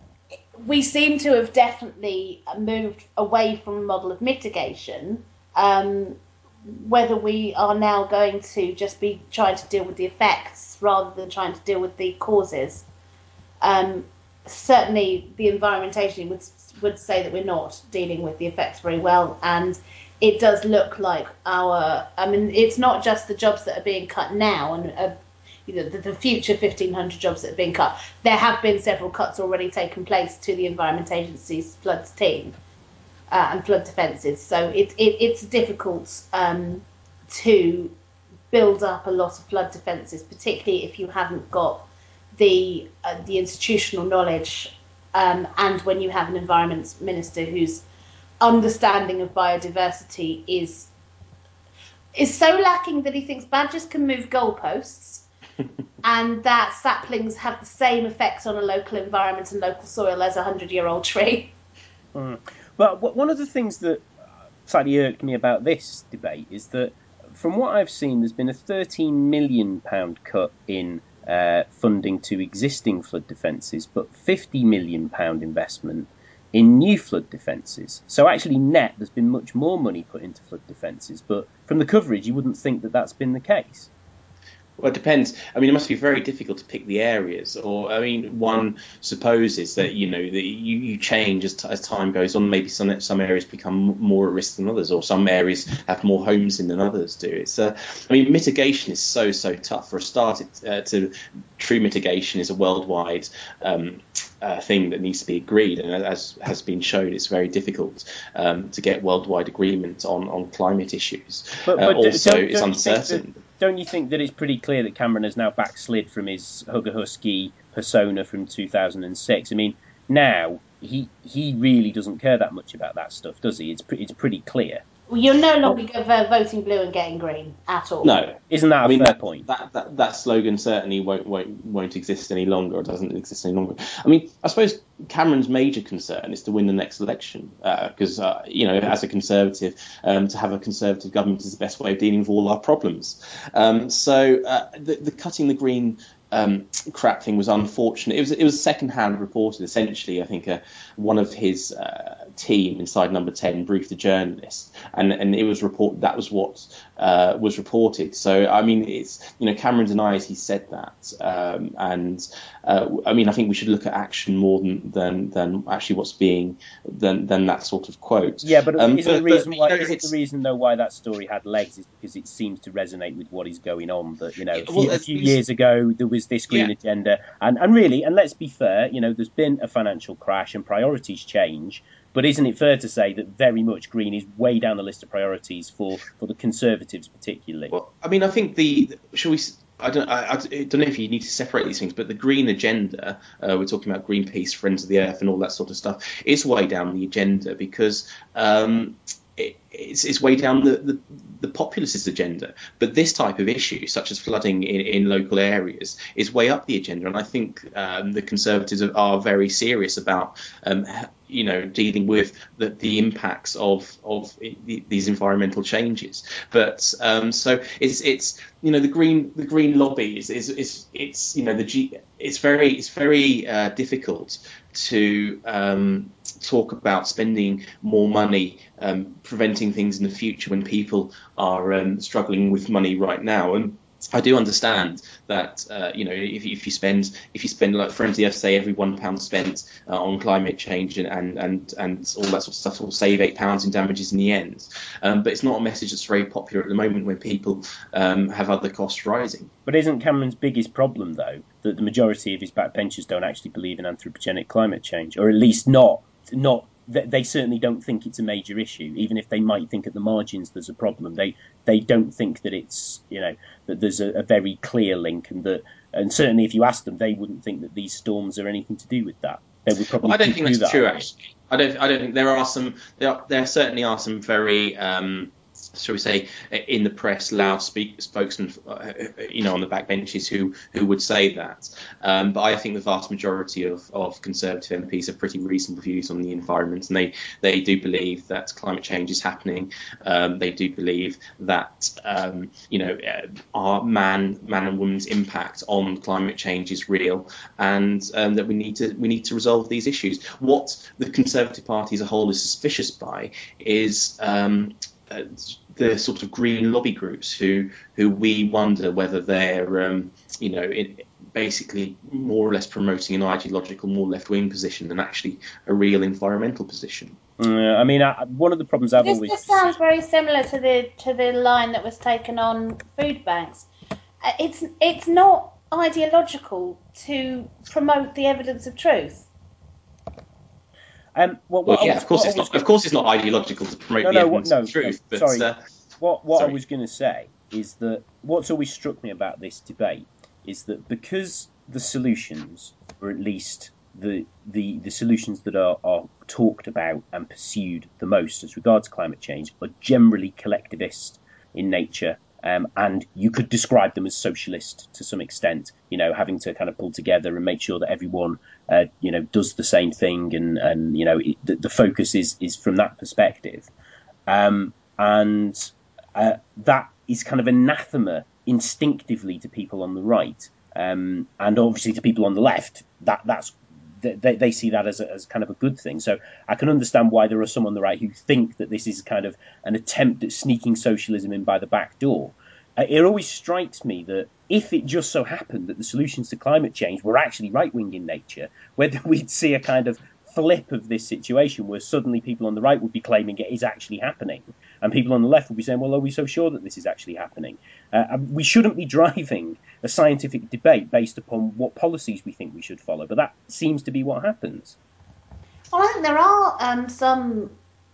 Speaker 2: we seem to have definitely moved away from a model of mitigation. Um, whether we are now going to just be trying to deal with the effects rather than trying to deal with the causes. Um, certainly, the Environment Agency would would say that we're not dealing with the effects very well, and it does look like our. I mean, it's not just the jobs that are being cut now, and uh, you know the, the future fifteen hundred jobs that are being cut. There have been several cuts already taken place to the Environment Agency's floods team uh, and flood defences. So it, it it's difficult. Um, to build up a lot of flood defences, particularly if you haven't got the uh, the institutional knowledge, um, and when you have an environment minister whose understanding of biodiversity is is so lacking that he thinks badgers can move goalposts and that saplings have the same effect on a local environment and local soil as a hundred-year-old tree.
Speaker 1: Mm. But one of the things that slightly irked me about this debate is that, from what I've seen, there's been a thirteen million pounds cut in uh, funding to existing flood defences, but fifty million pounds investment in new flood defences. So actually net, there's been much more money put into flood defences, but from the coverage, you wouldn't think that that's been the case.
Speaker 3: Well, it depends. I mean, it must be very difficult to pick the areas. Or, I mean, one supposes that, you know, that you, you change as, t- as time goes on. Maybe some some areas become more at risk than others, or some areas have more homes in than others do. It's, uh, I mean, mitigation is so, so tough. For a start, it, uh, to true mitigation is a worldwide um, uh, thing that needs to be agreed. And as has been shown, it's very difficult um, to get worldwide agreement on, on climate issues.
Speaker 1: But, but
Speaker 3: uh, also,
Speaker 1: don't,
Speaker 3: it's
Speaker 1: don't
Speaker 3: uncertain.
Speaker 1: Don't you think that it's pretty clear that Cameron has now backslid from his Hugger Husky persona from two thousand six? I mean, now he he really doesn't care that much about that stuff, does he? It's pre- it's pretty clear.
Speaker 2: Well, you're no longer oh. voting blue and getting green at all.
Speaker 3: No,
Speaker 1: isn't that a
Speaker 3: I mean,
Speaker 1: fair
Speaker 3: that,
Speaker 1: point?
Speaker 3: That, that that slogan certainly won't won't won't exist any longer, or doesn't exist any longer. I mean, I suppose Cameron's major concern is to win the next election, because uh, uh, you know, as a Conservative, um, to have a Conservative government is the best way of dealing with all our problems. Um, so uh, the, the cutting the green Um, crap thing was unfortunate. It was it was second-hand reported. Essentially, I think uh, one of his uh, team inside Number ten briefed the journalist, and and it was report that was what uh, was reported. So I mean, it's, you know, Cameron denies he said that, um, and uh, I mean, I think we should look at action more than than, than actually what's being than than that sort of quote.
Speaker 1: Yeah, but um, isn't
Speaker 3: but,
Speaker 1: the reason
Speaker 3: but,
Speaker 1: why
Speaker 3: you know,
Speaker 1: isn't the reason though why that story had legs is because it seems to resonate with what is going on. That, you know, a few,
Speaker 3: well,
Speaker 1: a few years ago there was this green yeah. agenda, and and really, and let's be fair, you know, there's been a financial crash and priorities change. But isn't it fair to say that very much green is way down the list of priorities for, for the Conservatives particularly?
Speaker 3: Well, I mean, I think the shall we. I don't, I, I don't know if you need to separate these things, but the green agenda, uh, we're talking about Greenpeace, Friends of the Earth and all that sort of stuff, is way down the agenda because um, it, it's, it's way down the, the, the populist agenda. But this type of issue, such as flooding in, in local areas, is way up the agenda. And I think um, the Conservatives are very serious about um, you know, dealing with the, the impacts of of the, these environmental changes. But um, so it's it's you know the green the green lobby is is, is it's you know the G, it's very it's very uh, difficult to um, talk about spending more money um, preventing things in the future when people are um, struggling with money right now. And I do understand that uh, you know if, if you spend if you spend like Friends of the Earth say every one pound spent uh, on climate change and, and and and all that sort of stuff will save eight pounds in damages in the end. Um, but it's not a message that's very popular at the moment when people um, have other costs rising.
Speaker 1: But isn't Cameron's biggest problem though that the majority of his backbenchers don't actually believe in anthropogenic climate change, or at least not not. They certainly don't think it's a major issue, even if they might think at the margins there's a problem. They they don't think that it's, you know, that there's a, a very clear link, and that, and certainly if you ask them, they wouldn't think that these storms are anything to do with that. They would probably.
Speaker 3: Well, I don't think that's
Speaker 1: that
Speaker 3: true. Actually, I don't. I don't think there are some. There are, there certainly are some very. Um, shall we say, in the press, loud speak, spokesmen, uh, you know, on the backbenches who who would say that. Um, but I think the vast majority of, of Conservative M Ps have pretty reasonable views on the environment, and they, they do believe that climate change is happening. Um, they do believe that um, you know uh, our man man and woman's impact on climate change is real, and um, that we need to we need to resolve these issues. What the Conservative Party as a whole is suspicious by is um, uh, the sort of green lobby groups who who we wonder whether they're um, you know it, basically more or less promoting an ideological, more left-wing position than actually a real environmental position.
Speaker 1: Uh, I mean, I, one of the problems I've
Speaker 2: this
Speaker 1: always
Speaker 2: just sounds very similar to the to the line that was taken on food banks. Uh, it's it's not ideological to promote the evidence of truth.
Speaker 1: Um, well,
Speaker 3: Well,
Speaker 1: what I
Speaker 3: yeah,
Speaker 1: was-
Speaker 3: of course
Speaker 1: what I
Speaker 3: it's
Speaker 1: was
Speaker 3: not. Of course, it's not ideological to promote
Speaker 1: No,
Speaker 3: the
Speaker 1: no, what-
Speaker 3: evidence
Speaker 1: no,
Speaker 3: of truth.
Speaker 1: no,
Speaker 3: But
Speaker 1: sorry.
Speaker 3: uh,
Speaker 1: What what I
Speaker 3: Sorry.
Speaker 1: was going to say is that what's always struck me about this debate is that because the solutions, or at least the the, the solutions that are, are talked about and pursued the most as regards climate change, are generally collectivist in nature. Um, and you could describe them as socialist to some extent, you know, having to kind of pull together and make sure that everyone, uh, you know, does the same thing, and and you know, it, the, the focus is is from that perspective. Um, and uh, that is kind of anathema instinctively to people on the right, um, and obviously to people on the left. That that's they, they see that as a, as kind of a good thing. So I can understand why there are some on the right who think that this is kind of an attempt at sneaking socialism in by the back door. Uh, it always strikes me that if it just so happened that the solutions to climate change were actually right-wing in nature, whether we'd see a kind of flip of this situation where suddenly people on the right would be claiming it is actually happening, and people on the left would be saying, well, are we so sure that this is actually happening? Uh, we shouldn't be driving a scientific debate based upon what policies we think we should follow, but that seems to be what happens.
Speaker 2: Well, I think there are um, some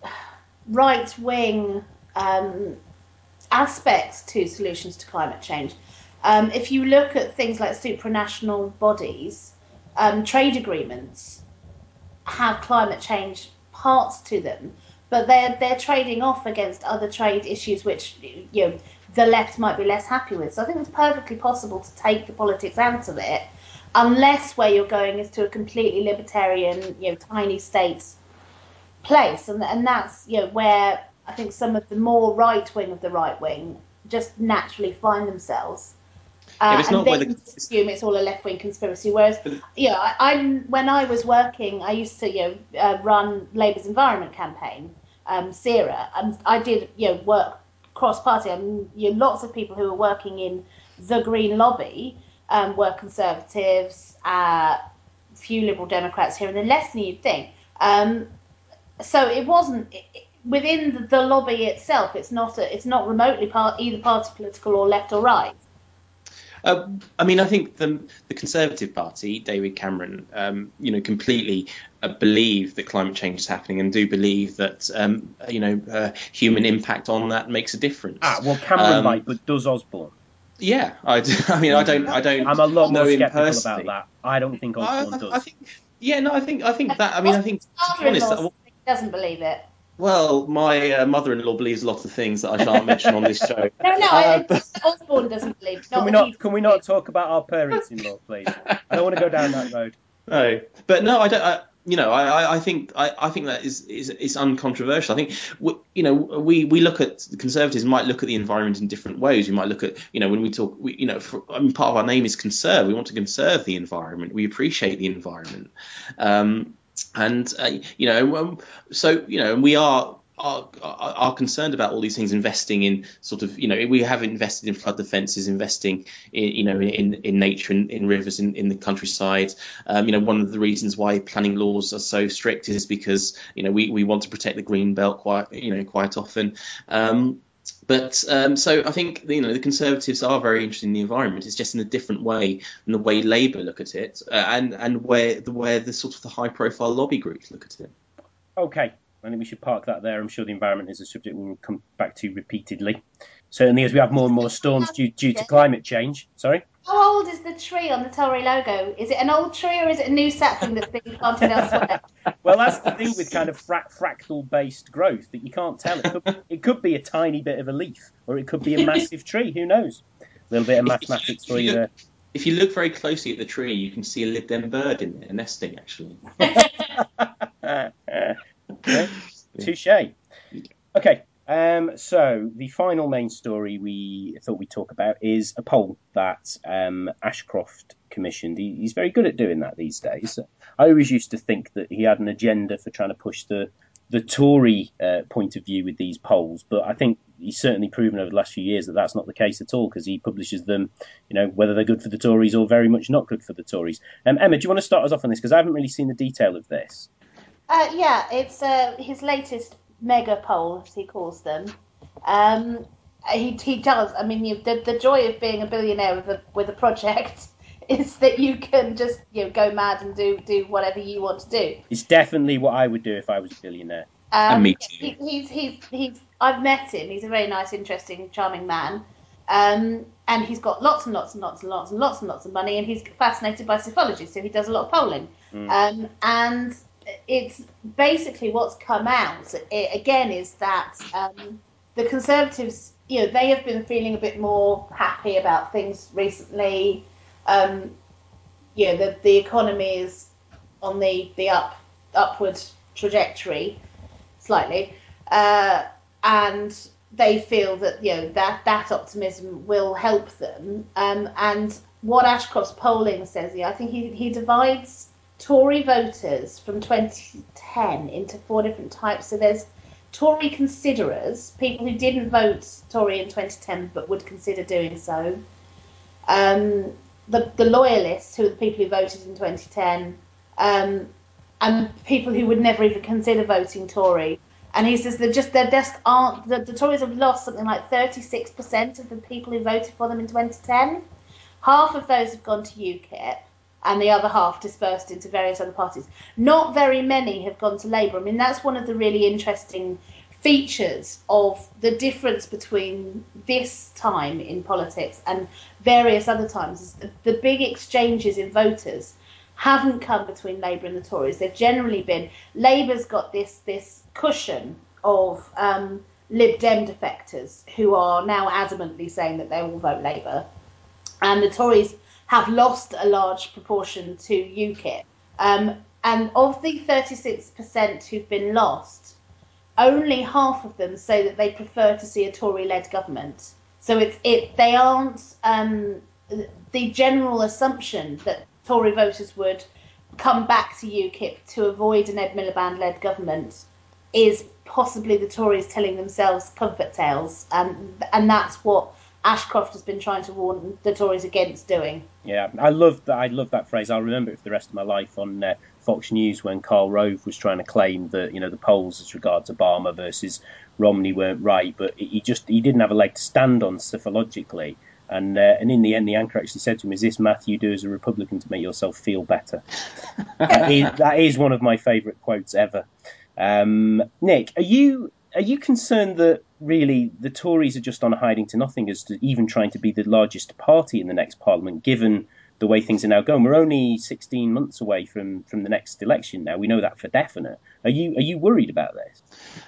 Speaker 2: right-wing um, aspects to solutions to climate change. Um, if you look at things like supranational bodies, um, trade agreements have climate change parts to them, but they're they're trading off against other trade issues which, you know, the left might be less happy with. So I think it's perfectly possible to take the politics out of it, unless where you're going is to a completely libertarian, you know, tiny states place, and and that's, you know, where I think some of the more right wing of the right wing just naturally find themselves. Uh,
Speaker 3: Yeah, it's
Speaker 2: and
Speaker 3: not
Speaker 2: they
Speaker 3: whether-
Speaker 2: can assume it's all a left-wing conspiracy. Whereas, you know, I, I'm when I was working, I used to, you know, uh, run Labour's environment campaign, um, SERA, and I did, you know, work cross-party. I mean, you know, lots of people who were working in the Green lobby um, were Conservatives, a few Liberal Democrats here and there, less than you'd think. Um, so it wasn't it, within the, the lobby itself. It's not a, it's not remotely part either party political or left or right.
Speaker 3: Uh, I mean, I think the the Conservative Party, David Cameron, um, you know, completely uh, believe that climate change is happening, and do believe that, um, you know, uh, human impact on that makes a difference.
Speaker 1: Ah, well, Cameron
Speaker 3: Um,
Speaker 1: might, but does Osborne?
Speaker 3: Yeah, I, do, I mean, I don't, I don't.
Speaker 1: I'm a lot
Speaker 3: know
Speaker 1: more
Speaker 3: him
Speaker 1: sceptical
Speaker 3: personally.
Speaker 1: about that. I don't think Osborne
Speaker 3: I,
Speaker 1: does.
Speaker 3: I think, yeah, no, I think, I think that. I mean, I think, to be honest,
Speaker 2: Father-in-law doesn't believe it.
Speaker 3: well, my uh, mother-in-law believes lots of things that I shan't mention on this show.
Speaker 2: No, no,
Speaker 3: Uh,
Speaker 2: I,
Speaker 3: but-
Speaker 2: Osborne doesn't believe.
Speaker 1: Can we
Speaker 2: Not
Speaker 1: not? Can we not talk about our parents-in-law, please? I don't want to go down that road.
Speaker 3: No, but no, I don't. I, you know, I, I think I, I think that is, is is uncontroversial. I think we, you know, we, we look at the Conservatives might look at the environment in different ways. We might look at, you know, when we talk, we, you know, for, I mean, part of our name is conserve. We want to conserve the environment. We appreciate the environment, um, and uh, you know, um, so you know, we are. Are, are, are concerned about all these things, investing in sort of, you know, we have invested in flood defences, investing in, you know, in, in nature, in, in rivers, in, in the countryside. Um, you know, one of the reasons why planning laws are so strict is because, you know, we, we want to protect the green belt quite, you know, quite often. Um, But um, so I think, you know, the Conservatives are very interested in the environment. It's just in a different way than the way Labour look at it, uh, and and where the where the sort of the high profile lobby groups look at it.
Speaker 1: Okay, I think we should park that there. I'm sure the environment is a subject we will come back to repeatedly. Certainly, as we have more and more storms due due to climate change. Sorry.
Speaker 2: How old is the tree on the Tory logo? Is it an old tree or is it a new sapling that's being planted elsewhere?
Speaker 1: Well, that's the thing with kind of fra- fractal-based growth, that you can't tell. It could, it could be a tiny bit of a leaf, or it could be a massive tree. Who knows? A little bit of mathematics for you there.
Speaker 3: If you look very closely at the tree, you can see a Lib Dem bird in there nesting, actually.
Speaker 1: Okay. Touche. Okay. Um, so the final main story we thought we'd talk about is a poll that um, Ashcroft commissioned. He, he's very good at doing that these days. I always used to think that he had an agenda for trying to push the the Tory uh, point of view with these polls, but I think he's certainly proven over the last few years that that's not the case at all, because he publishes them, you know, whether they're good for the Tories or very much not good for the Tories. Um, Emma, do you want to start us off on this, because I haven't really seen the detail of this?
Speaker 2: Uh, yeah, it's uh, his latest mega poll, as he calls them. Um, he he does. I mean, you, the the joy of being a billionaire with a with a project is that you can just you know go mad and do do whatever you want to do.
Speaker 1: It's definitely what I would do if I was a billionaire.
Speaker 2: Um,
Speaker 3: And me too.
Speaker 2: He, he's he's he's I've met him. He's a very nice, interesting, charming man. Um, and he's got lots and lots and lots and lots and lots and lots of money, and he's fascinated by psephology, so he does a lot of polling. Mm. Um, and it's basically what's come out it, again is that um, the Conservatives, you know, they have been feeling a bit more happy about things recently. Um, you know, the the economy is on the the up upward trajectory slightly, uh, and they feel that you know that that optimism will help them. Um, and what Ashcroft's polling says, yeah, I think he he divides Tory voters from twenty ten into four different types. So there's Tory considerers, people who didn't vote Tory in twenty ten but would consider doing so. Um, the the loyalists, who are the people who voted in twenty ten, um, and people who would never even consider voting Tory. And he says that just there just aren't the, the Tories have lost something like thirty-six percent of the people who voted for them in twenty ten. Half of those have gone to UKIP, and the other half dispersed into various other parties. Not very many have gone to Labour. I mean, that's one of the really interesting features of the difference between this time in politics and various other times. Is the, the big exchanges in voters haven't come between Labour and the Tories. They've generally been Labour's got this this cushion of um, Lib Dem defectors who are now adamantly saying that they will vote Labour, and the Tories have lost a large proportion to UKIP. Um, and of the thirty-six percent who've been lost, only half of them say that they prefer to see a Tory-led government. So it's it they aren't um, the general assumption that Tory voters would come back to UKIP to avoid an Ed Miliband-led government is possibly the Tories telling themselves comfort tales, and and that's what Ashcroft has been trying to warn the Tories against doing.
Speaker 1: Yeah, I love that. I love that phrase. I'll remember it for the rest of my life on uh, Fox News when Karl Rove was trying to claim that you know the polls as regards Obama versus Romney weren't right, but he just he didn't have a leg to stand on psephologically. And uh, and in the end, the anchor actually said to him, "Is this math you do as a Republican to make yourself feel better?" that, is, that is one of my favourite quotes ever. Um, Nick, are you are you concerned that really the Tories are just on a hiding to nothing as to even trying to be the largest party in the next Parliament, given the way things are now going? We're only sixteen months away from, from the next election now. We know that for definite. Are you are you worried about this?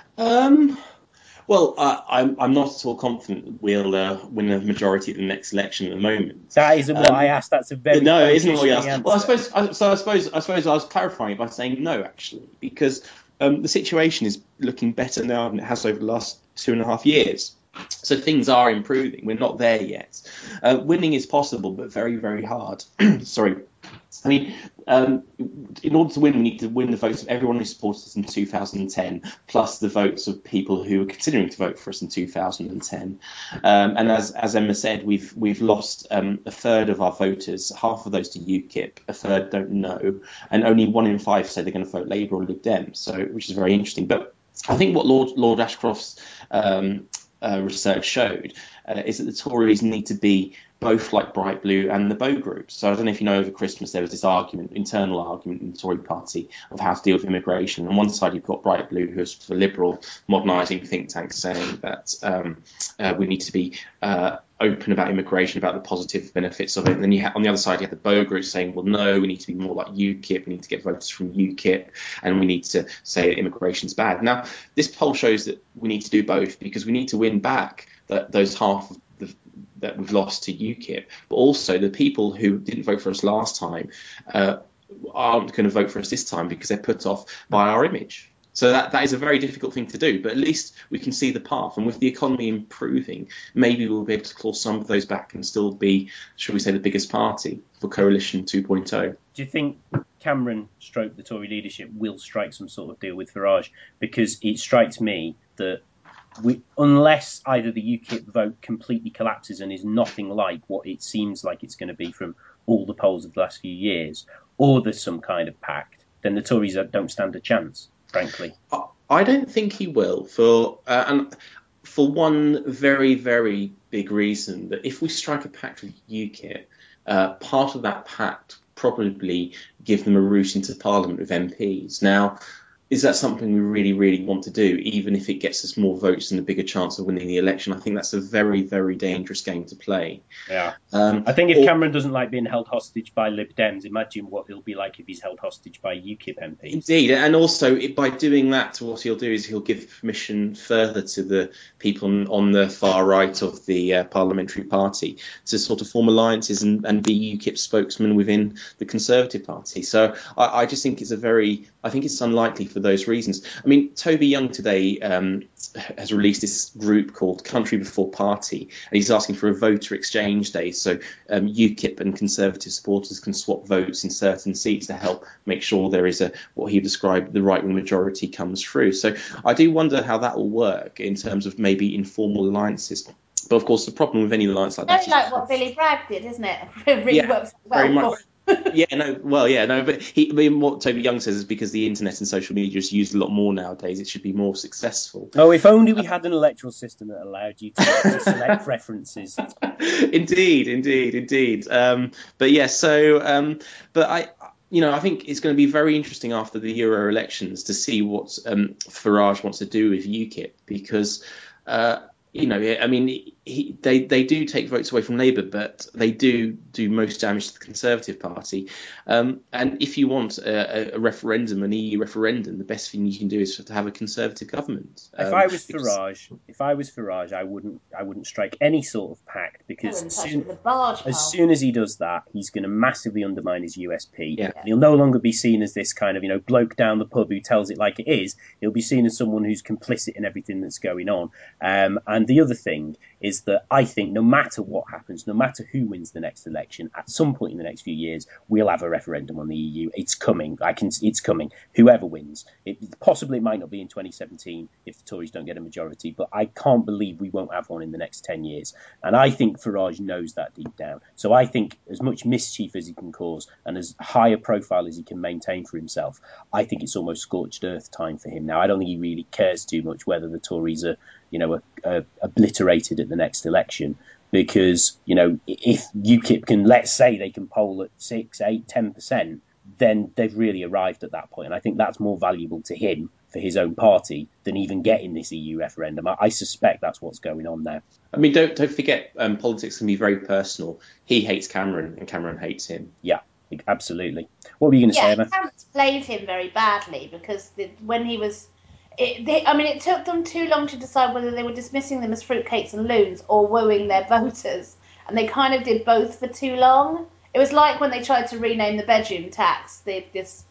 Speaker 3: Um. Well, uh, I'm I'm not at all confident we'll uh, win a majority at the next election at the moment.
Speaker 1: That isn't what
Speaker 3: um,
Speaker 1: I asked. That's a very
Speaker 3: no, it isn't what you asked.
Speaker 1: answer.
Speaker 3: Well, I suppose I, so. I suppose I suppose I was clarifying it by saying no, actually, because um, the situation is looking better now than it has over the last two and a half years. So things are improving. We're not there yet. Uh, winning is possible, but very, very hard. Sorry. I mean, um, in order to win, we need to win the votes of everyone who supported us in two thousand ten, plus the votes of people who are considering to vote for us in two thousand ten. Um, and as as Emma said, we've we've lost um, a third of our voters, half of those to UKIP, a third don't know, and only one in five say they're going to vote Labour or Lib Dem. So, which is very interesting. But I think what Lord Lord Ashcroft's um, uh, research showed uh, is that the Tories need to be both like Bright Blue and the Bow Group. So I don't know if you know, over Christmas there was this argument, internal argument in the Tory party of how to deal with immigration. On one side you've got Bright Blue, who's the liberal modernising think tank, saying that um, uh, we need to be uh, open about immigration, about the positive benefits of it. And then you ha- on the other side you have the Bow Group saying, well, no, we need to be more like UKIP, we need to get voters from UKIP, and we need to say that immigration's bad. Now, this poll shows that we need to do both, because we need to win back that, those half of the that we've lost to UKIP, but also the people who didn't vote for us last time uh, aren't going to vote for us this time because they're put off by our image. So that, that is a very difficult thing to do, but at least we can see the path. And with the economy improving, maybe we'll be able to claw some of those back and still be, shall we say, the biggest party for Coalition two point oh.
Speaker 1: Do you think Cameron stroke the Tory leadership will strike some sort of deal with Farage? Because it strikes me that We, unless either the UKIP vote completely collapses and is nothing like what it seems like it's going to be from all the polls of the last few years, or there's some kind of pact, then the Tories don't stand a chance, frankly.
Speaker 3: I don't think he will, for uh, and for one very, very big reason, that if we strike a pact with UKIP, uh, part of that pact probably give them a route into Parliament with M Ps. Now, is that something we really, really want to do, even if it gets us more votes and a bigger chance of winning the election? I think that's a very, very dangerous game to play.
Speaker 1: Yeah.
Speaker 3: Um,
Speaker 1: I think if
Speaker 3: or,
Speaker 1: Cameron doesn't like being held hostage by Lib Dems, imagine what it'll be like if he's held hostage by UKIP M Ps.
Speaker 3: Indeed, and also it, by doing that, what he'll do is he'll give permission further to the people on, on the far right of the uh, parliamentary party to sort of form alliances and, and be UKIP spokesman within the Conservative Party. So I, I just think it's a very, I think it's unlikely for those reasons. I mean, Toby Young today um, has released this group called Country Before Party, and he's asking for a voter exchange day, so um, UKIP and Conservative supporters can swap votes in certain seats to help make sure there is a what he described the right-wing majority comes through. So I do wonder how that will work in terms of maybe informal alliances. But of course, the problem with any alliance like that
Speaker 2: Very like
Speaker 3: is
Speaker 2: what Billy Bragg did, isn't it? It really
Speaker 3: Yeah,
Speaker 2: works well.
Speaker 3: very much.
Speaker 2: for-
Speaker 3: yeah, no, well, yeah, no, but he, I mean, what Toby Young says is because the internet and social media is used a lot more nowadays, it should be more successful.
Speaker 1: Oh, if only we had an electoral system that allowed you to, to select preferences.
Speaker 3: Indeed, indeed, indeed. Um, but yeah, so, um, but I, you know, I think it's going to be very interesting after the Euro elections to see what um, Farage wants to do with UKIP, because, uh, you know, I mean, he, they they do take votes away from Labour, but they do do most damage to the Conservative Party. Um, and if you want a, a referendum, an E U referendum, the best thing you can do is to have a Conservative government. Um,
Speaker 1: If I was
Speaker 3: because-
Speaker 1: Farage, if I was Farage, I wouldn't, I wouldn't strike any sort of pact,
Speaker 2: I
Speaker 1: because
Speaker 2: wouldn't
Speaker 1: as
Speaker 2: touch it
Speaker 1: soon,
Speaker 2: with a barge pole.
Speaker 1: as soon as he does that, he's going to massively undermine his U S P.
Speaker 3: Yeah.
Speaker 1: And he'll no longer be seen as this kind of, you know, bloke down the pub who tells it like it is. He'll be seen as someone who's complicit in everything that's going on. Um, and the other thing is that I think no matter what happens, no matter who wins the next election, at some point in the next few years, we'll have a referendum on the E U. It's coming. I can. It's coming. Whoever wins, it possibly it might not be in twenty seventeen if the Tories don't get a majority, but I can't believe we won't have one in the next ten years. And I think Farage knows that deep down. So I think as much mischief as he can cause and as high a profile as he can maintain for himself, I think it's almost scorched earth time for him now. I don't think he really cares too much whether the Tories are, you know, are, are obliterated at the next election, because, you know, if UKIP can, let's say they can poll at six, eight, ten percent, then they've really arrived at that point. And I think that's more valuable to him for his own party than even getting this E U referendum. I, I suspect that's what's going on now.
Speaker 3: I mean, don't don't forget, um, politics can be very personal. He hates Cameron, and Cameron hates him.
Speaker 1: Yeah, absolutely. What were you going to say,
Speaker 2: Yeah,
Speaker 1: Emma?
Speaker 2: Cameron's played him very badly because the, when he was, it, they, I mean, it took them too long to decide whether they were dismissing them as fruitcakes and loons or wooing their voters, and they kind of did both for too long. It was like when they tried to rename the bedroom tax, the, this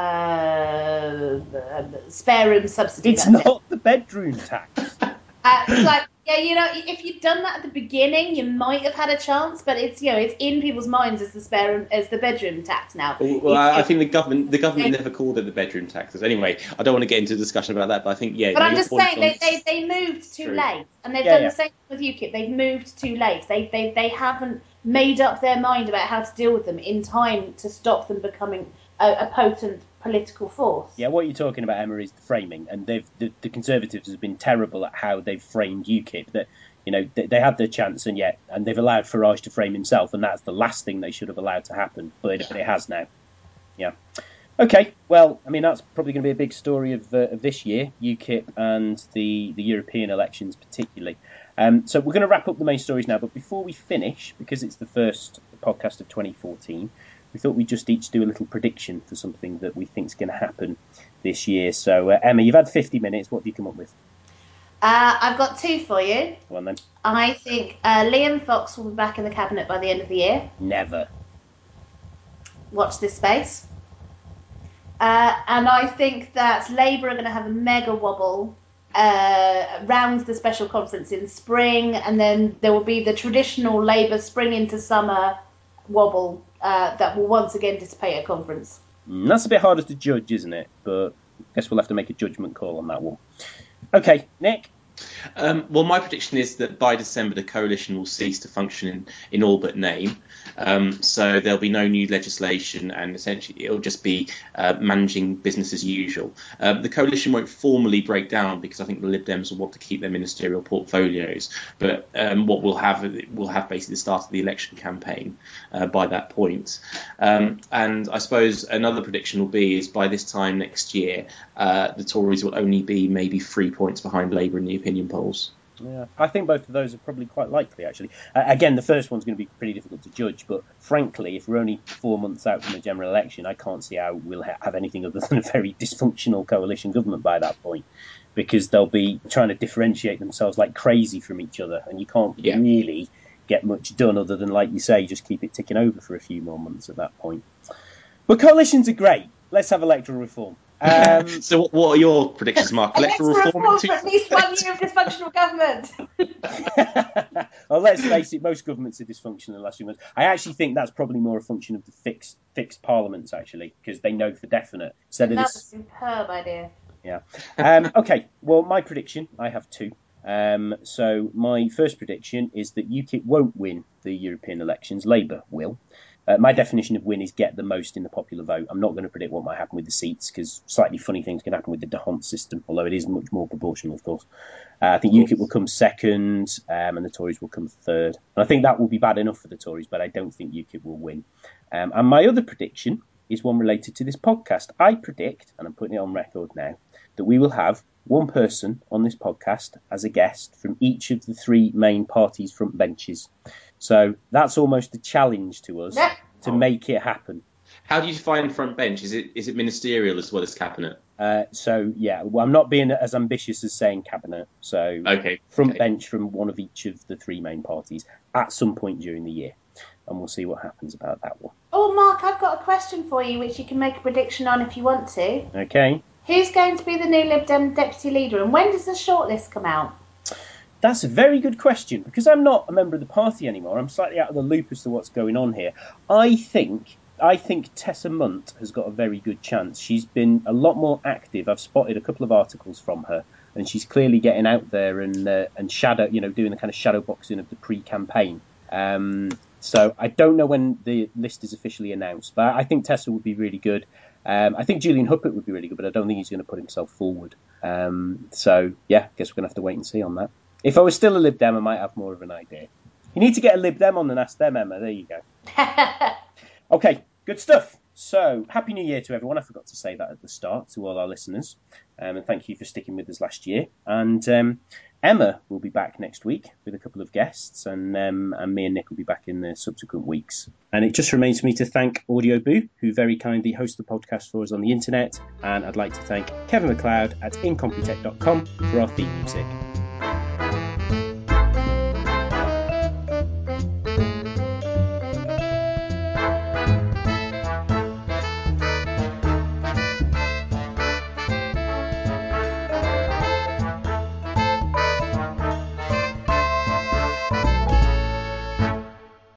Speaker 2: uh, spare room subsidy.
Speaker 1: It's
Speaker 2: that's it.
Speaker 1: not the bedroom tax.
Speaker 2: Uh, it's like, yeah, you know, if you'd done that at the beginning, you might have had a chance. But it's, you know, it's in people's minds as the spare room, as the bedroom tax now.
Speaker 3: Well, well I, I
Speaker 2: If-
Speaker 3: think the government the government never called it the bedroom taxes. Anyway, I don't want to get into a discussion about that, but I think yeah.
Speaker 2: But
Speaker 3: no,
Speaker 2: I'm
Speaker 3: your
Speaker 2: just
Speaker 3: point
Speaker 2: saying they,
Speaker 3: on-
Speaker 2: they, they moved too
Speaker 3: True.
Speaker 2: late, and they've
Speaker 1: Yeah,
Speaker 2: done
Speaker 1: yeah.
Speaker 2: the same with UKIP. They've moved too late. They they they haven't made up their mind about how to deal with them in time to stop them becoming a, a potent political force.
Speaker 1: Yeah, what you're talking about, Emma, is the framing, and they've the, the Conservatives have been terrible at how they've framed UKIP. That, you know, they, they had their chance, and yet, and they've allowed Farage to frame himself, and that's the last thing they should have allowed to happen. But it, but it has now. Yeah. Okay. Well, I mean, that's probably going to be a big story of, uh, of this year, UKIP and the the European elections particularly. Um, so we're going to wrap up the main stories now, but before we finish, because it's the first podcast of twenty fourteen. We thought we'd just each do a little prediction for something that we think is going to happen this year. So, uh, Emma, you've had fifty minutes. What have you come up with?
Speaker 2: Uh, I've got two for you.
Speaker 1: Go on then.
Speaker 2: I think uh, Liam Fox will be back in the cabinet by the end of the year.
Speaker 1: Never.
Speaker 2: Watch this space. Uh, and I think that Labour are going to have a mega wobble uh, round the special conference in spring, and then there will be the traditional Labour spring into summer wobble uh, that will once again dissipate at conference.
Speaker 1: Mm, that's a bit harder to judge, isn't it? But I guess we'll have to make a judgment call on that one. Okay, Nick.
Speaker 3: Um, well, my prediction is that by December the coalition will cease to function in, in all but name, Um, so there'll be no new legislation, and essentially it'll just be uh, managing business as usual. Uh, the coalition won't formally break down because I think the Lib Dems will want to keep their ministerial portfolios. But um, what we'll have, we'll have basically the start of the election campaign uh, by that point. Um, and I suppose another prediction will be is by this time next year, uh, the Tories will only be maybe three points behind Labour in the opinion polls.
Speaker 1: Yeah, I think both of those are probably quite likely, actually. Uh, again, the first one's going to be pretty difficult to judge, but frankly, if we're only four months out from the general election, I can't see how we'll ha- have anything other than a very dysfunctional coalition government by that point, because they'll be trying to differentiate themselves like crazy from each other, and you can't yeah. really get much done other than, like you say, just keep it ticking over for a few more months at that point. But coalitions are great. Let's have electoral reform. Um,
Speaker 3: so what are your predictions, Mark? Electoral reform,
Speaker 2: reform for at least one year of dysfunctional government.
Speaker 1: Well, let's face it, most governments are dysfunctional in the last few months. I actually think that's probably more a function of the fixed fixed parliaments, actually, because they know for definite. Instead of
Speaker 2: That's
Speaker 1: this...
Speaker 2: a superb idea.
Speaker 1: Yeah. Um, okay, well, my prediction, I have two. Um, so my first prediction is that UKIP won't win the European elections. Labour will. Uh, my definition of win is get the most in the popular vote. I'm not going to predict what might happen with the seats because slightly funny things can happen with the D'Hondt system, although it is much more proportional, of course. Uh, I think UKIP will come second um, and the Tories will come third. And I think that will be bad enough for the Tories, but I don't think UKIP will win. Um, and my other prediction is one related to this podcast. I predict, and I'm putting it on record now, that we will have one person on this podcast as a guest from each of the three main parties' front benches. So that's almost a challenge to us to oh. make it happen.
Speaker 3: How do you define front bench? Is it is it ministerial as well as cabinet?
Speaker 1: Uh, so, yeah, well, I'm not being as ambitious as saying cabinet. So
Speaker 3: okay.
Speaker 1: front
Speaker 3: okay.
Speaker 1: bench from one of each of the three main parties at some point during the year. And we'll see what happens about that one.
Speaker 2: Oh, Mark, I've got a question for you, which you can make a prediction on if you want to.
Speaker 1: Okay.
Speaker 2: Who's going to be the new Lib Dem deputy leader, and when does the shortlist come out?
Speaker 1: That's a very good question. Because I'm not a member of the party anymore, I'm slightly out of the loop as to what's going on here. I think I think Tessa Munt has got a very good chance. She's been a lot more active. I've spotted a couple of articles from her, and she's clearly getting out there and uh, and shadow, you know, doing the kind of shadow boxing of the pre-campaign. Um, so I don't know when the list is officially announced, but I think Tessa would be really good. Um, I think Julian Huppert would be really good, but I don't think he's going to put himself forward. Um, so, yeah, I guess we're going to have to wait and see on that. If I was still a Lib Dem, I might have more of an idea. You need to get a Lib Dem on and ask them, Emma. There you go. Okay, good stuff. So, Happy New Year to everyone. I forgot to say that at the start to all our listeners. Um, and thank you for sticking with us last year. And um, Emma will be back next week with a couple of guests, and um, and me and Nick will be back in the subsequent weeks. And it just remains for me to thank Audio Boo, who very kindly host the podcast for us on the internet. And I'd like to thank Kevin MacLeod at incompetech dot com for our theme music.